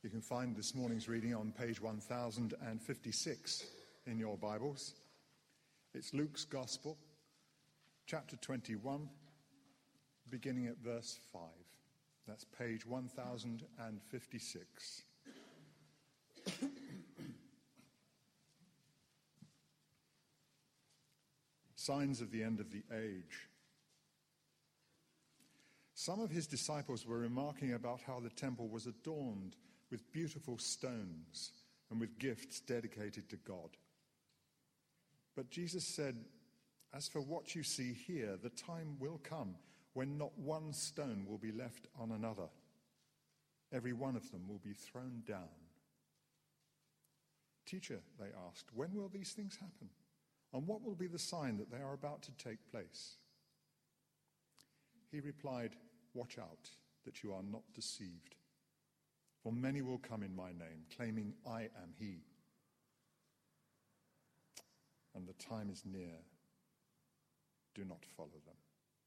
You can find this morning's reading on page 1056 in your Bibles. It's Luke's Gospel, chapter 21, beginning at verse 5. That's page 1056. Signs of the end of the age. Some of his disciples were remarking about how the temple was adorned with beautiful stones and with gifts dedicated to God. But Jesus said, "As for what you see here, the time will come when not one stone will be left on another. Every one of them will be thrown down." "Teacher," they asked, "when will these things happen? And what will be the sign that they are about to take place?" He replied, "Watch out that you are not deceived. For many will come in my name, claiming I am he. And the time is near. Do not follow them.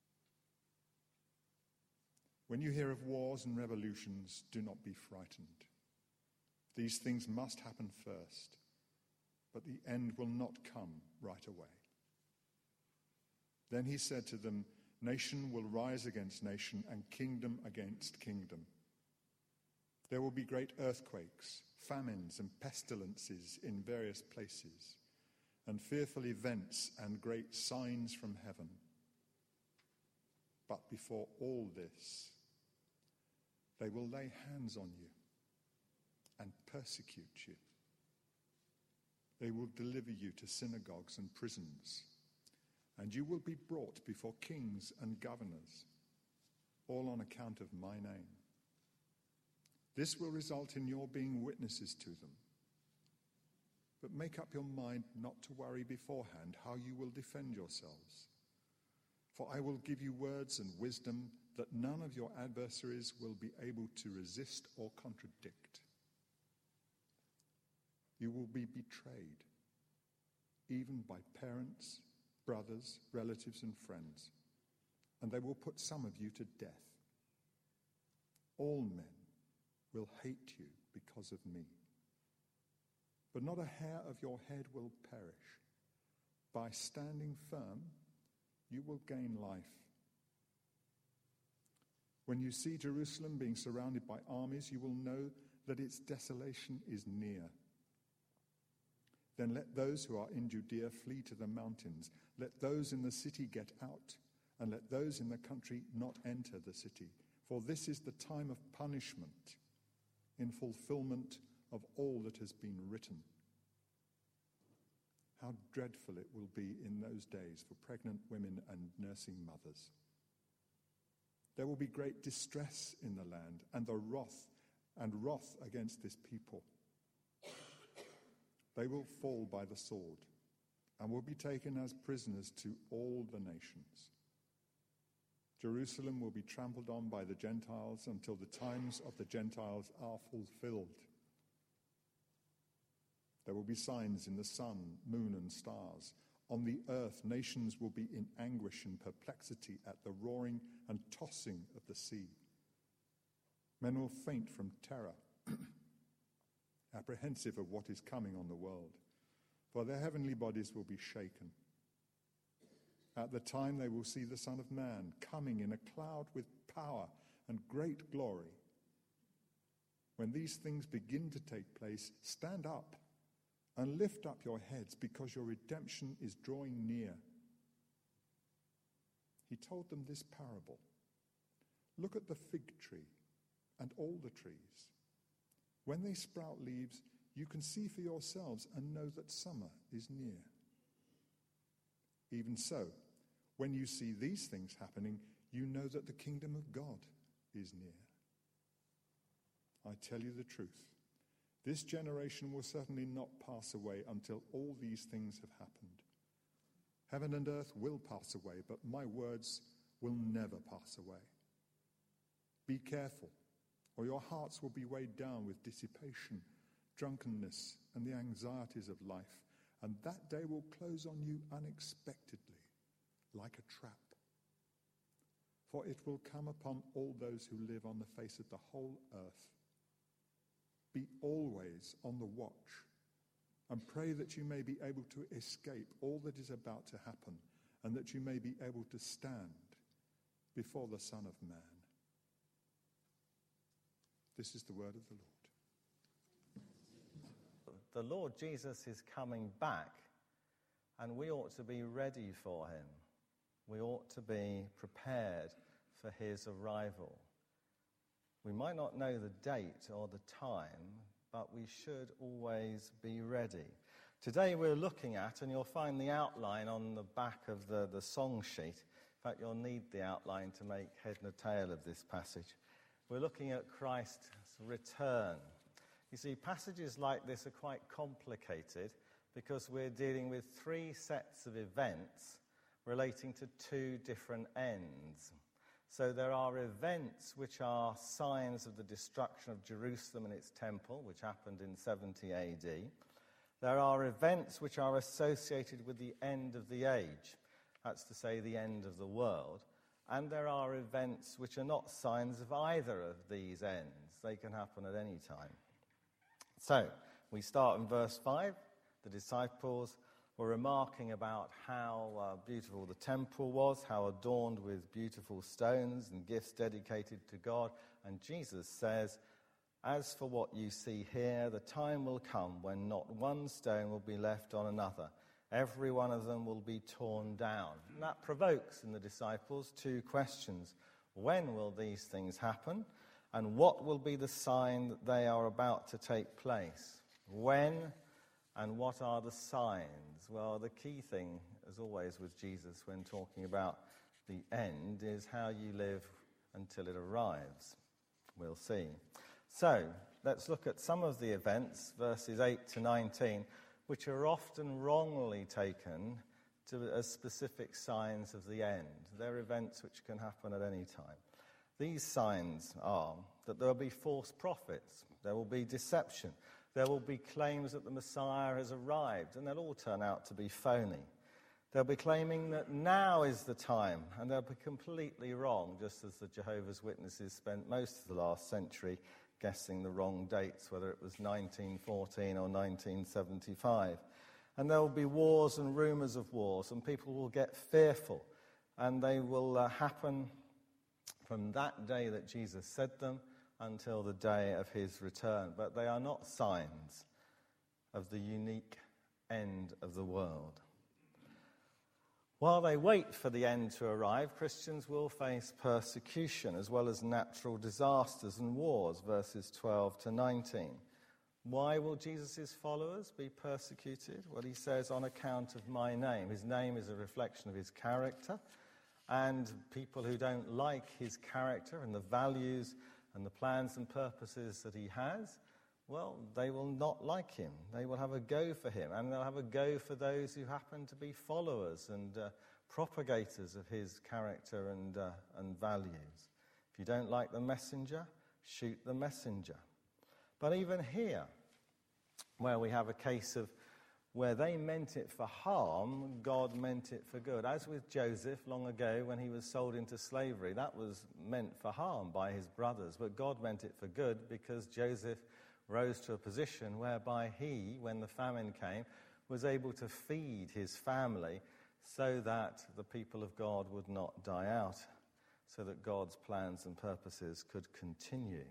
When you hear of wars and revolutions, do not be frightened. These things must happen first, but the end will not come right away." Then he said to them, "Nation will rise against nation and kingdom against kingdom. There will be great earthquakes, famines and pestilences in various places, and fearful events and great signs from heaven. But before all this, they will lay hands on you and persecute you. They will deliver you to synagogues and prisons, and you will be brought before kings and governors, all on account of my name. This will result in your being witnesses to them. But make up your mind not to worry beforehand how you will defend yourselves. For I will give you words and wisdom that none of your adversaries will be able to resist or contradict. You will be betrayed, even by parents, brothers, relatives, and friends, and they will put some of you to death. All men will hate you because of me. But not a hair of your head will perish. By standing firm, you will gain life. When you see Jerusalem being surrounded by armies, you will know that its desolation is near. Then let those who are in Judea flee to the mountains. Let those in the city get out, and let those in the country not enter the city. For this is the time of punishment, in fulfillment of all that has been written. How dreadful it will be in those days for pregnant women and nursing mothers. There will be great distress in the land, and wrath against this people. They will fall by the sword, and will be taken as prisoners to all the nations. Jerusalem will be trampled on by the Gentiles until the times of the Gentiles are fulfilled. There will be signs in the sun, moon, and stars. On the earth, nations will be in anguish and perplexity at the roaring and tossing of the sea. Men will faint from terror, apprehensive of what is coming on the world, for their heavenly bodies will be shaken. At the time they will see the Son of Man coming in a cloud with power and great glory. When these things begin to take place, stand up and lift up your heads, because your redemption is drawing near." He told them this parable. "Look at the fig tree and all the trees. When they sprout leaves, you can see for yourselves and know that summer is near. Even so, when you see these things happening, you know that the kingdom of God is near. I tell you the truth, this generation will certainly not pass away until all these things have happened. Heaven and earth will pass away, but my words will never pass away. Be careful, or your hearts will be weighed down with dissipation, drunkenness, and the anxieties of life, and that day will close on you unexpectedly, like a trap. For it will come upon all those who live on the face of the whole earth. Be always on the watch, and pray that you may be able to escape all that is about to happen, and that you may be able to stand before the Son of Man. This is the word of the Lord. The Lord Jesus is coming back, and we ought to be ready for him. We ought to be prepared for his arrival. We might not know the date or the time, but we should always be ready. Today we're looking at, and you'll find the outline on the back of the song sheet. In fact, you'll need the outline to make head and tail of this passage. We're looking at Christ's return. You see, passages like this are quite complicated because we're dealing with three sets of events relating to two different ends. So there are events which are signs of the destruction of Jerusalem and its temple, which happened in 70 AD. There are events which are associated with the end of the age, that's to say the end of the world. And there are events which are not signs of either of these ends. They can happen at any time. So, we start in verse 5. The disciples were remarking about how beautiful the temple was, how adorned with beautiful stones and gifts dedicated to God. And Jesus says, "As for what you see here, the time will come when not one stone will be left on another. Every one of them will be torn down." And that provokes in the disciples two questions. When will these things happen? And what will be the sign that they are about to take place? When and what are the signs? Well, the key thing, as always with Jesus when talking about the end, is how you live until it arrives. We'll see. So, let's look at some of the events, verses 8 to 19, which are often wrongly taken as specific signs of the end. They're events which can happen at any time. These signs are that there will be false prophets, there will be deception, there will be claims that the Messiah has arrived, and they'll all turn out to be phony. They'll be claiming that now is the time, and they'll be completely wrong, just as the Jehovah's Witnesses spent most of the last century guessing the wrong dates, whether it was 1914 or 1975. And there will be wars and rumours of wars, and people will get fearful, and they will happen from that day that Jesus said them until the day of his return. But they are not signs of the unique end of the world. While they wait for the end to arrive, Christians will face persecution as well as natural disasters and wars, verses 12 to 19. Why will Jesus' followers be persecuted? Well, he says, on account of my name. His name is a reflection of his character, and people who don't like his character and the values and the plans and purposes that he has, well, they will not like him. They will have a go for him, and they'll have a go for those who happen to be followers and propagators of his character and values. If you don't like the messenger, shoot the messenger. But even here, where we have a case of where they meant it for harm, God meant it for good. As with Joseph long ago when he was sold into slavery, that was meant for harm by his brothers, but God meant it for good because Joseph rose to a position whereby he, when the famine came, was able to feed his family so that the people of God would not die out, so that God's plans and purposes could continue.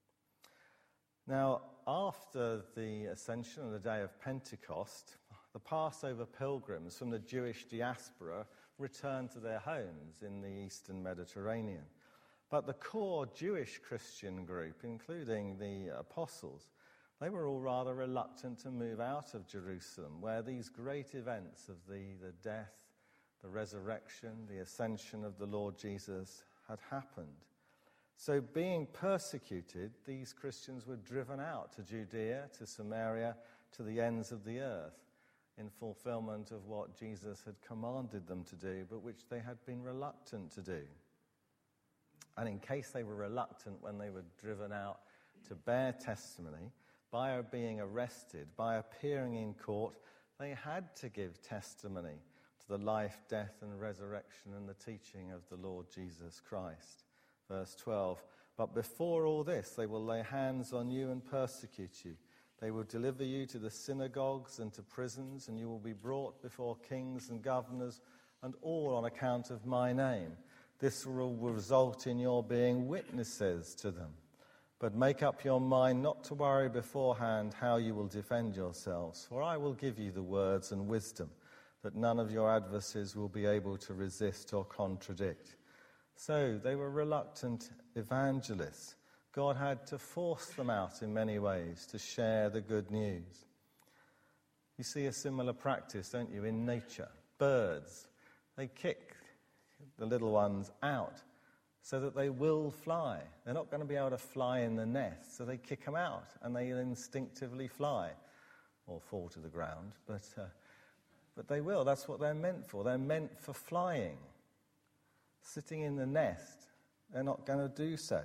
Now, after the ascension on the day of Pentecost, the Passover pilgrims from the Jewish diaspora returned to their homes in the eastern Mediterranean. But the core Jewish Christian group, including the apostles, they were all rather reluctant to move out of Jerusalem, where these great events of the death, the resurrection, the ascension of the Lord Jesus had happened. So being persecuted, these Christians were driven out to Judea, to Samaria, to the ends of the earth, in fulfillment of what Jesus had commanded them to do, but which they had been reluctant to do. And in case they were reluctant when they were driven out to bear testimony, by being arrested, by appearing in court, they had to give testimony to the life, death, and resurrection and the teaching of the Lord Jesus Christ. Verse 12, But before all this, they will lay hands on you and persecute you. They will deliver you to the synagogues and to prisons, and you will be brought before kings and governors, and all on account of my name. This will result in your being witnesses to them. But make up your mind not to worry beforehand how you will defend yourselves, for I will give you the words and wisdom that none of your adversaries will be able to resist or contradict. So they were reluctant evangelists. God had to force them out in many ways to share the good news. You see a similar practice, don't you, in nature? Birds, they kick the little ones out so that they will fly. They're not going to be able to fly in the nest, so they kick them out and they instinctively fly or fall to the ground. But they will. That's what they're meant for. They're meant for flying. Sitting in the nest, they're not going to do so.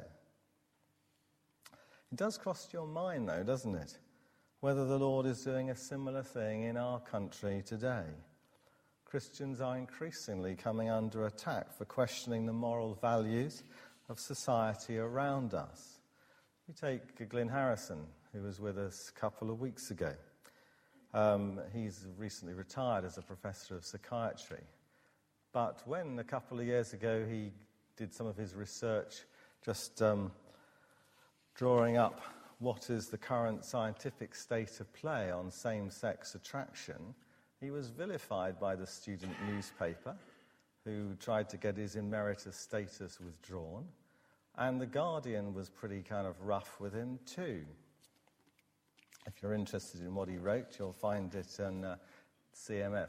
It does cross your mind, though, doesn't it, whether the Lord is doing a similar thing in our country today. Christians are increasingly coming under attack for questioning the moral values of society around us. You take Glyn Harrison, who was with us a couple of weeks ago. He's recently retired as a professor of psychiatry. But when a couple of years ago he did some of his research just drawing up what is the current scientific state of play on same-sex attraction, he was vilified by the student newspaper, who tried to get his emeritus status withdrawn, and The Guardian was pretty kind of rough with him too. If you're interested in what he wrote, you'll find it on CMF,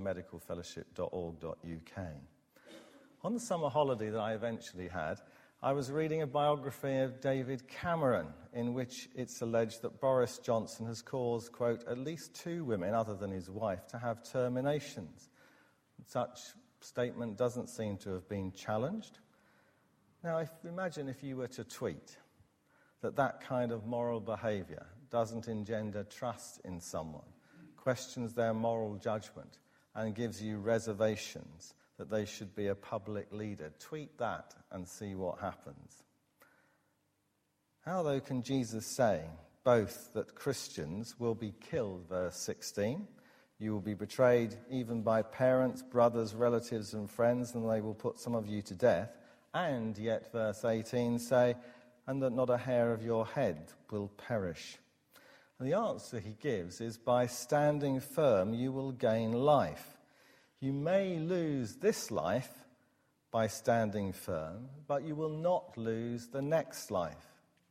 christianmedicalfellowship.org.uk. On the summer holiday that I eventually had, I was reading a biography of David Cameron, in which it's alleged that Boris Johnson has caused, quote, at least 2 women, other than his wife, to have terminations. Such statement doesn't seem to have been challenged. Now, imagine if you were to tweet that kind of moral behaviour doesn't engender trust in someone, questions their moral judgment, and gives you reservations that they should be a public leader. Tweet that and see what happens. How, though, can Jesus say both that Christians will be killed, verse 16, you will be betrayed even by parents, brothers, relatives and friends, and they will put some of you to death, and yet, verse 18, say, and that not a hair of your head will perish? And the answer he gives is, by standing firm you will gain life. You may lose this life by standing firm, but you will not lose the next life.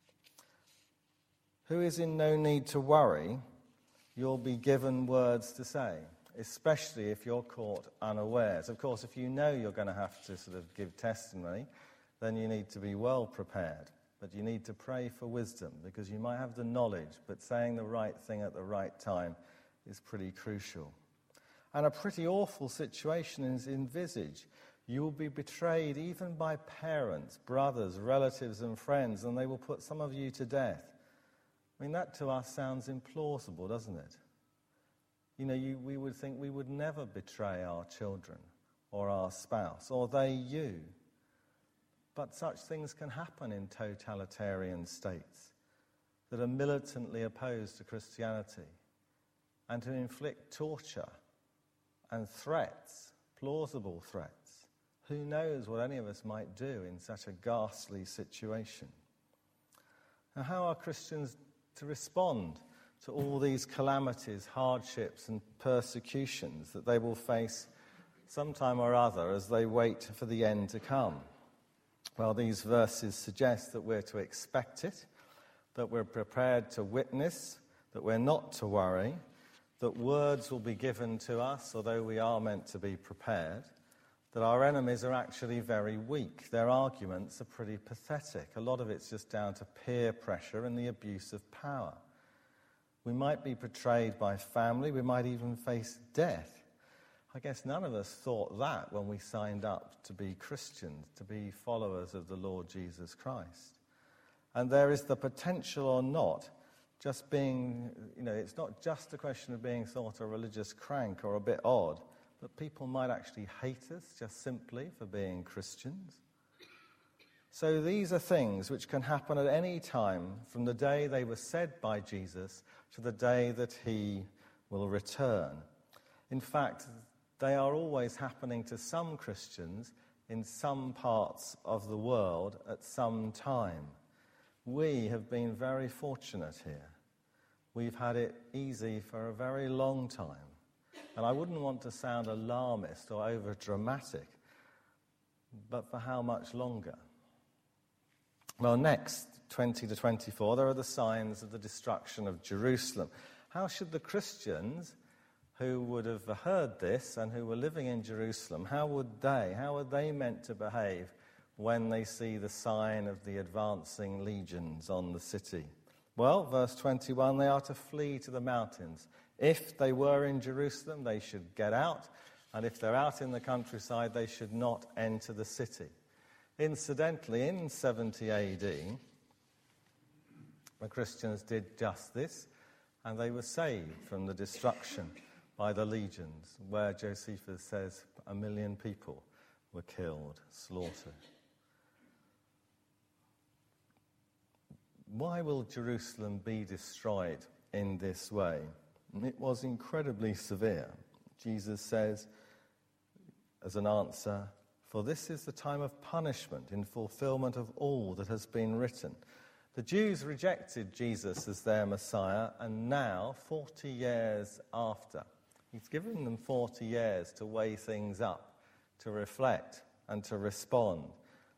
Who is in no need to worry, you'll be given words to say, especially if you're caught unawares. Of course, if you know you're going to have to sort of give testimony, then you need to be well prepared. But you need to pray for wisdom, because you might have the knowledge, but saying the right thing at the right time is pretty crucial. And a pretty awful situation is envisaged. You will be betrayed even by parents, brothers, relatives and friends, and they will put some of you to death. I mean, that to us sounds implausible, doesn't it? You know, we would think we would never betray our children or our spouse, or they you. But such things can happen in totalitarian states that are militantly opposed to Christianity, and to inflict torture and threats, plausible threats. Who knows what any of us might do in such a ghastly situation? Now, how are Christians to respond to all these calamities, hardships and persecutions that they will face sometime or other as they wait for the end to come? Well, these verses suggest that we're to expect it, that we're prepared to witness, that we're not to worry, that words will be given to us, although we are meant to be prepared, that our enemies are actually very weak. Their arguments are pretty pathetic. A lot of it's just down to peer pressure and the abuse of power. We might be betrayed by family. We might even face death. I guess none of us thought that when we signed up to be Christians, to be followers of the Lord Jesus Christ. And there is the potential or not, just being, it's not just a question of being thought a religious crank or a bit odd, but people might actually hate us just simply for being Christians. So these are things which can happen at any time from the day they were said by Jesus to the day that he will return. In fact, they are always happening to some Christians in some parts of the world at some time. We have been very fortunate here. We've had it easy for a very long time. And I wouldn't want to sound alarmist or over-dramatic, but for how much longer? Well, next, 20 to 24, there are the signs of the destruction of Jerusalem. How should the Christians who would have heard this and who were living in Jerusalem, how are they meant to behave when they see the sign of the advancing legions on the city? Well, verse 21, they are to flee to the mountains. If they were in Jerusalem, they should get out, and if they're out in the countryside, they should not enter the city. Incidentally, in 70 AD, the Christians did just this, and they were saved from the destruction by the legions, where Josephus says 1 million people were killed, slaughtered. Why will Jerusalem be destroyed in this way? It was incredibly severe. Jesus says, as an answer, "For this is the time of punishment in fulfillment of all that has been written." The Jews rejected Jesus as their Messiah, and now, 40 years after, he's given them 40 years to weigh things up, to reflect and to respond.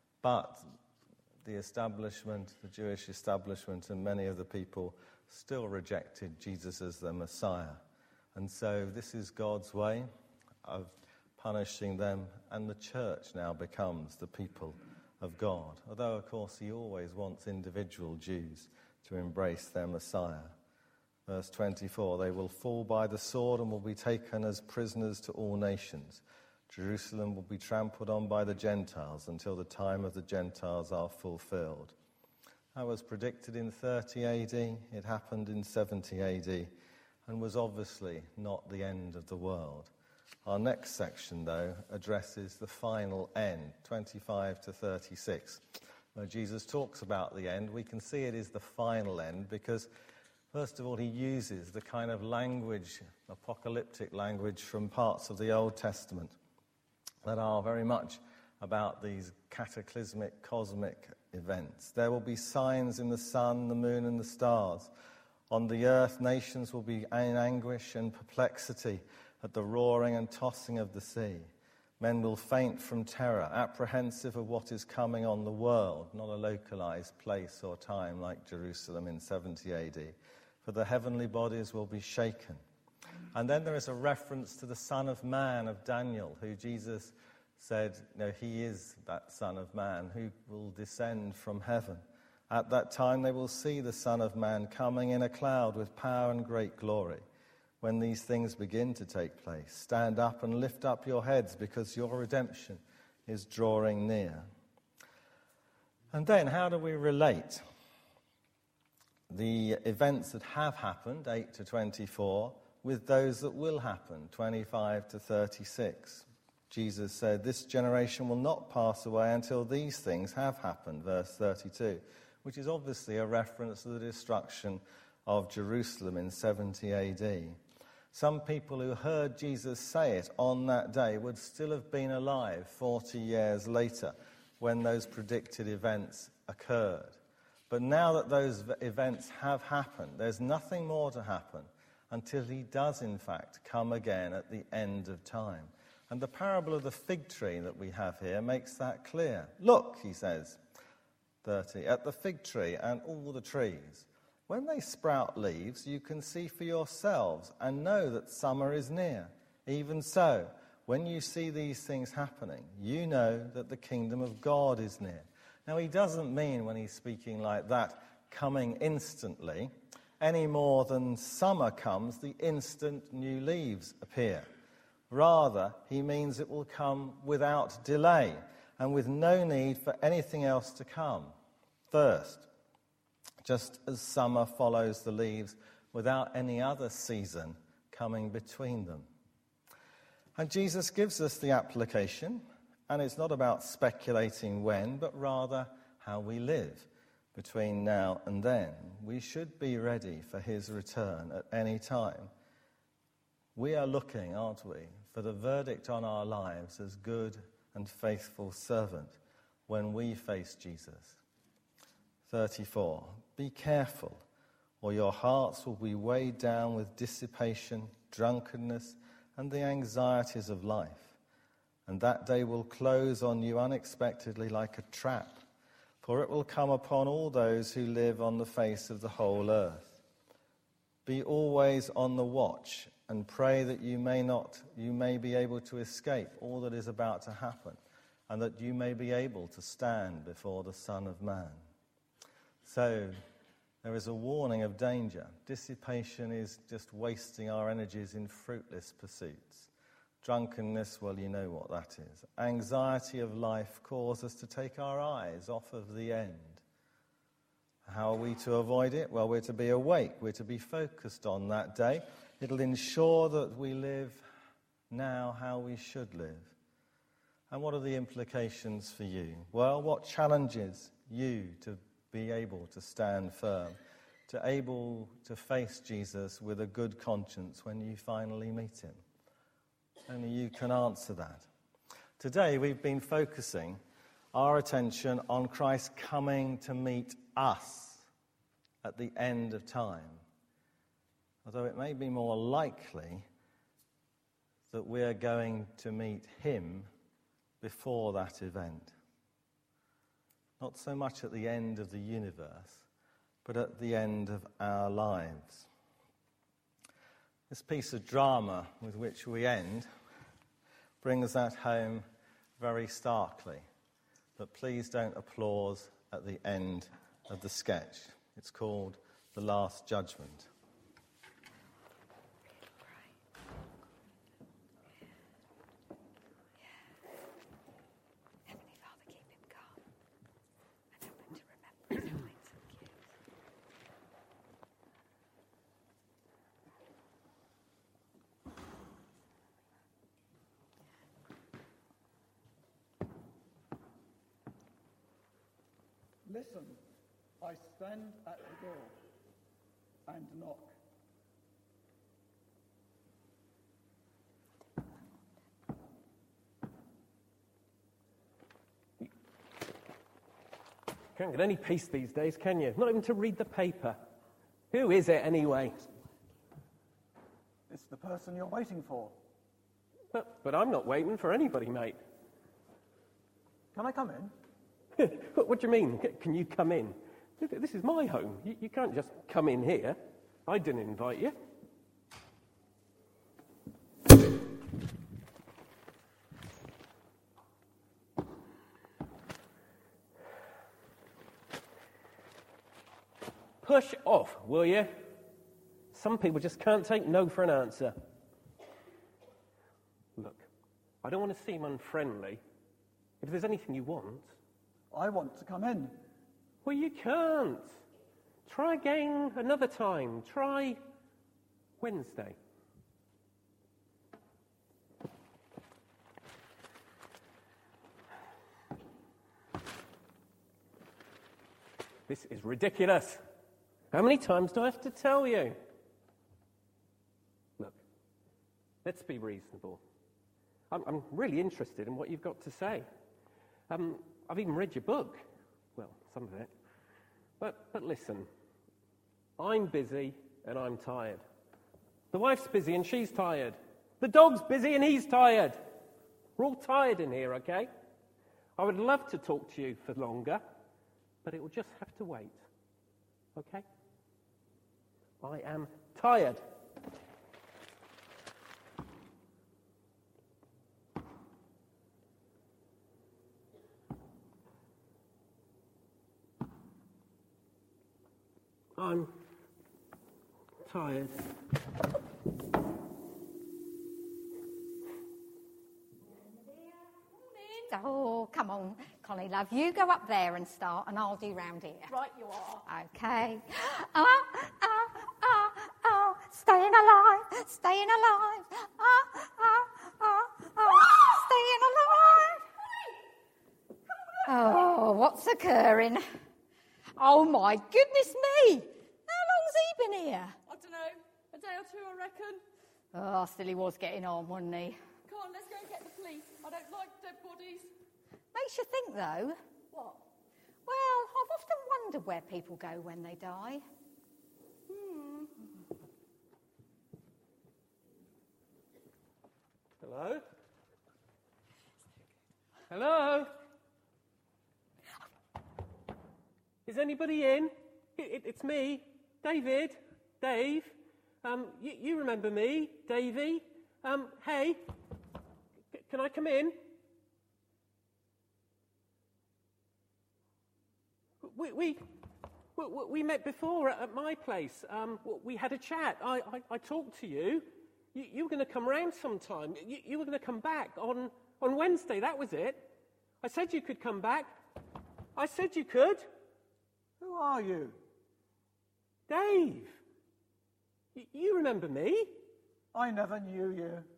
But the establishment, the Jewish establishment, and many of the people still rejected Jesus as their Messiah. And so this is God's way of punishing them, and the church now becomes the people of God. Although, of course, he always wants individual Jews to embrace their Messiah. Verse 24, they will fall by the sword and will be taken as prisoners to all nations. Jerusalem will be trampled on by the Gentiles until the time of the Gentiles are fulfilled. That was predicted in 30 AD, it happened in 70 AD, and was obviously not the end of the world. Our next section, though, addresses the final end, 25 to 36. Where Jesus talks about the end, we can see it is the final end because, first of all, he uses the kind of language, apocalyptic language from parts of the Old Testament that are very much about these cataclysmic, cosmic events. There will be signs in the sun, the moon, and the stars. On the earth, nations will be in anguish and perplexity at the roaring and tossing of the sea. Men will faint from terror, apprehensive of what is coming on the world, not a localized place or time like Jerusalem in 70 AD, for the heavenly bodies will be shaken. And then there is a reference to the Son of Man of Daniel, who Jesus said, he is that Son of Man who will descend from heaven. At that time they will see the Son of Man coming in a cloud with power and great glory. When these things begin to take place, stand up and lift up your heads because your redemption is drawing near. And then how do we relate the events that have happened, 8 to 24, with those that will happen, 25 to 36? Jesus said, this generation will not pass away until these things have happened, verse 32, which is obviously a reference to the destruction of Jerusalem in 70 AD. Some people who heard Jesus say it on that day would still have been alive 40 years later when those predicted events occurred. But now that those events have happened, there's nothing more to happen until he does, in fact, come again at the end of time. And the parable of the fig tree that we have here makes that clear. Look, he says, 30, at the fig tree and all the trees. When they sprout leaves, you can see for yourselves and know that summer is near. Even so, when you see these things happening, you know that the kingdom of God is near. Now, he doesn't mean, when he's speaking like that, coming instantly, any more than summer comes the instant new leaves appear. Rather, he means it will come without delay and with no need for anything else to come first, just as summer follows the leaves without any other season coming between them. And Jesus gives us the application, and it's not about speculating when, but rather how we live between now and then. We should be ready for his return at any time. We are looking, aren't we, for the verdict on our lives as good and faithful servant when we face Jesus. 34. Be careful, or your hearts will be weighed down with dissipation, drunkenness, and the anxieties of life. And that day will close on you unexpectedly like a trap, for it will come upon all those who live on the face of the whole earth. Be always on the watch and pray that you may be able to escape all that is about to happen, and that you may be able to stand before the Son of Man. So, there is a warning of danger. Dissipation is just wasting our energies in fruitless pursuits. Drunkenness, well, you know what that is. Anxiety of life causes us to take our eyes off of the end. How are we to avoid it? Well, we're to be awake. We're to be focused on that day. It'll ensure that we live now how we should live. And what are the implications for you? Well, what challenges you to be able to stand firm, to able to face Jesus with a good conscience when you finally meet him? Only you can answer that. Today we've been focusing our attention on Christ coming to meet us at the end of time. Although it may be more likely that we're going to meet him before that event. Not so much at the end of the universe, but at the end of our lives. This piece of drama with which we end brings that home very starkly. But please don't applaud at the end of the sketch. It's called The Last Judgment. Listen, I stand at the door and knock. Can't get any peace these days, can you? Not even to read the paper. Who is it anyway? It's the person you're waiting for. But I'm not waiting for anybody, mate. Can I come in? What do you mean? Can you come in? This is my home. You can't just come in here. I didn't invite you. Push off, will you? Some people just can't take no for an answer. Look, I don't want to seem unfriendly. If there's anything you want... I want to come in. Well, you can't. Try again another time. Try Wednesday. This is ridiculous. How many times do I have to tell you? Look, let's be reasonable. I'm really interested in what you've got to say. I've even read your book. Well, some of it. But listen, I'm busy and I'm tired. The wife's busy and she's tired. The dog's busy and he's tired. We're all tired in here, okay? I would love to talk to you for longer, but it will just have to wait. Okay? I am tired. I'm tired. Oh, come on, Connie, love. You go up there and start, and I'll do round here. Right, you are. Okay. Staying alive, staying alive. Staying alive. Oh, what's the occurring. Oh, my goodness me. How long's he been here? I don't know, a day or two, I reckon. Oh, still he was getting on, wasn't he? Come on, let's go and get the police. I don't like dead bodies. Makes you think, though. What? Well, I've often wondered where people go when they die. Hello? Hello? Is anybody in? It's me, David. Dave. You remember me, Davy? Hey, can I come in? We met before at my place. We had a chat. I talked to you. You were going to come round sometime. You were going to come back on Wednesday. That was it. I said you could come back. I said you could. Who are you? Dave. You remember me? I never knew you.